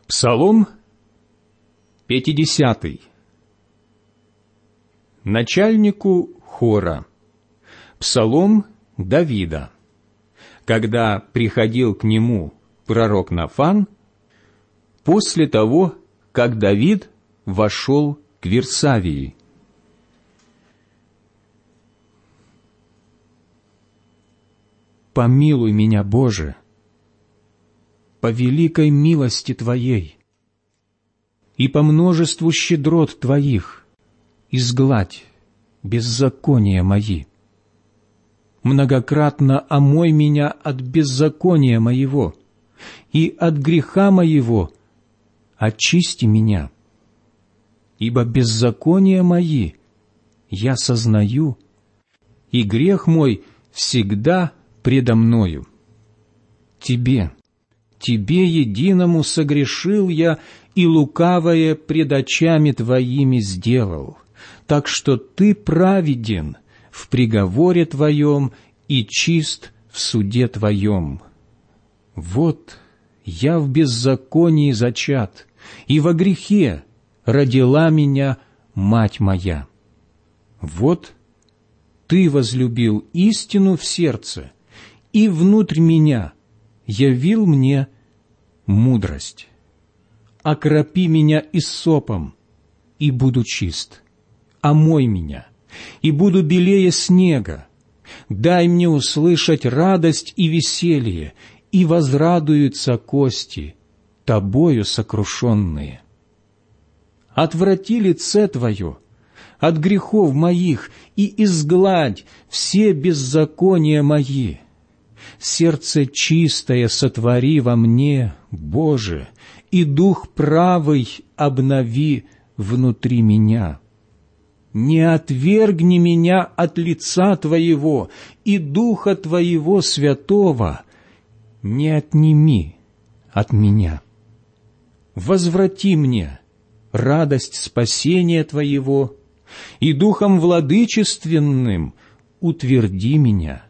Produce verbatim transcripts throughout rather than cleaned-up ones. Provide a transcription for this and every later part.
Псалом пятидесятый. Начальнику хора. Псалом Давида. Когда приходил к нему пророк Нафан, после того, как Давид вошел к Вирсавии. Помилуй меня, Боже, по великой милости Твоей и по множеству щедрот Твоих изгладь беззакония мои. Многократно омой меня от беззакония моего, и от греха моего очисти меня. Ибо беззакония мои я сознаю, и грех мой всегда предо мною. Тебе, Тебе единому согрешил я, и лукавое пред очами Твоими сделал, так что Ты праведен в приговоре Твоем и чист в суде Твоем. Вот я в беззаконии зачат, и во грехе родила меня мать моя. Вот Ты возлюбил истину в сердце, и внутрь меня явил мне мудрость. Окропи меня иссопом, и буду чист. Омой меня, и буду белее снега. Дай мне услышать радость и веселье, и возрадуются кости, Тобою сокрушенные. Отврати лице Твое от грехов моих, и изгладь все беззакония мои. Сердце чистое сотвори во мне, Боже, и дух правый обнови внутри меня. Не отвергни меня от лица Твоего, и Духа Твоего Святого не отними от меня. Возврати мне радость спасения Твоего, и Духом владычественным утверди меня.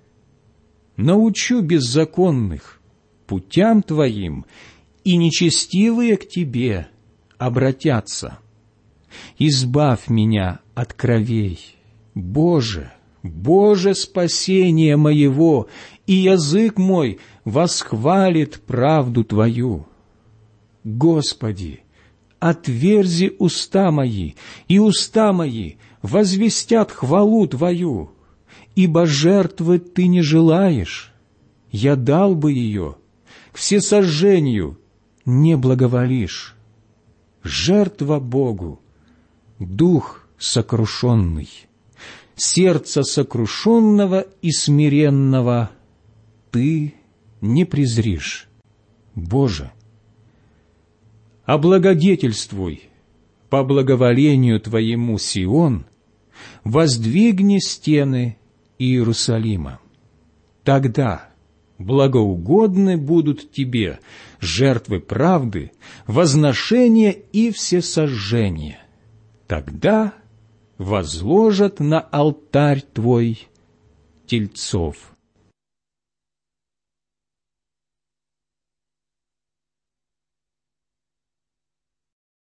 Научу беззаконных путям Твоим, и нечестивые к Тебе обратятся. Избавь меня от кровей, Боже, Боже спасения моего, и язык мой восхвалит правду Твою. Господи, отверзи уста мои, и уста мои возвестят хвалу Твою. Ибо жертвы Ты не желаешь, я дал бы ее, к всесожжению не благоволишь. Жертва Богу, дух сокрушенный, сердце сокрушенного и смиренного Ты не презришь, Боже. Облагодетельствуй по благоволению Твоему Сион, воздвигни стены Иерусалима. Тогда благоугодны будут Тебе жертвы правды, возношения и всесожжения. Тогда возложат на алтарь Твой тельцов.